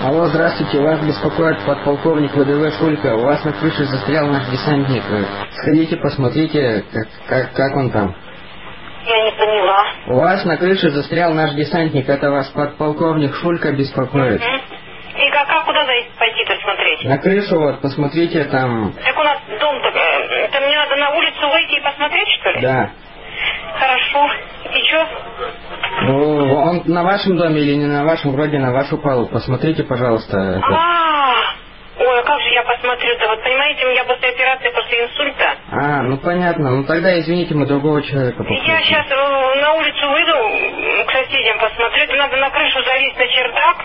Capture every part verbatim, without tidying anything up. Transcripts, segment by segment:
Алло, здравствуйте, вас беспокоит подполковник ВДВ Шулька. У вас на крыше застрял наш десантник. Сходите, посмотрите, как, как, как он там. Я не поняла. У вас на крыше застрял наш десантник. Это вас подполковник Шулька беспокоит. Угу. И как, как куда пойти-то смотреть? На крышу вот, посмотрите там. Так у нас дом-то... Это мне надо на улицу выйти и посмотреть, что ли? Да. Хорошо. И что? Ну, он на вашем доме или не на вашем? Вроде на вашу палубу. Посмотрите, пожалуйста. Это. А, ой, а как же я посмотрю-то? Вот понимаете, у меня после операции, после инсульта. А, ну понятно. Ну тогда, извините, мы другого человека посмотрим. Я сейчас на улицу выйду, к соседям посмотрю. Это надо на крышу залезть, на чердак.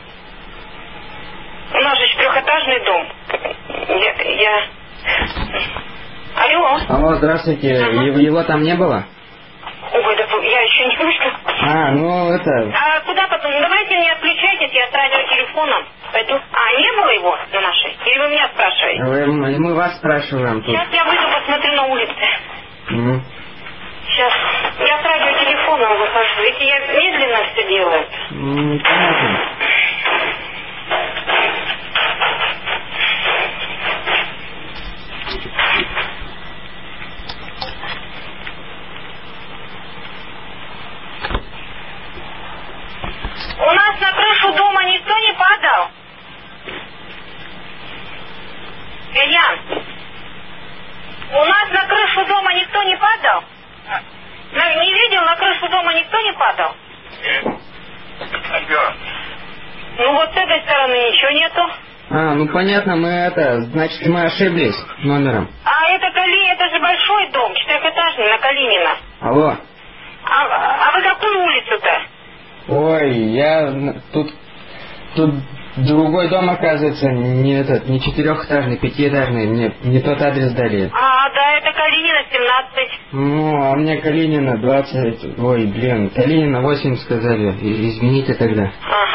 У нас же трехэтажный дом. Я... я... Алло. Алло, здравствуйте. Ага. Его там не было? Ой, да я еще не вышла. А, ну это... А куда потом? Давайте не отключайтесь, я с радиотелефоном пойду. А, не было его на нашей? Или вы меня спрашиваете? Мы, мы вас спрашиваем тут. Сейчас я выйду, посмотрю на улице. Mm. Сейчас. Я с радиотелефоном выхожу. Если я медленно все делаю. Mm, понятно. У нас на крышу дома никто не падал? Ильян, у нас на крышу дома никто не падал? На, не видел, на крышу дома никто не падал? Ну вот с этой стороны ничего нету. А, ну понятно, мы это, значит, мы ошиблись номером. А это Кали, это же большой дом, четырехэтажный, на Калинина. Алло. А, а вы какую улицу-то? Ой, я тут, тут другой дом, оказывается, не этот, не четырехэтажный, пятиэтажный, мне не тот адрес дали. А, да, это Калинина, семнадцать. Ну, а мне Калинина двадцать, ой, блин, Калинина восемь сказали, извините тогда. Ага.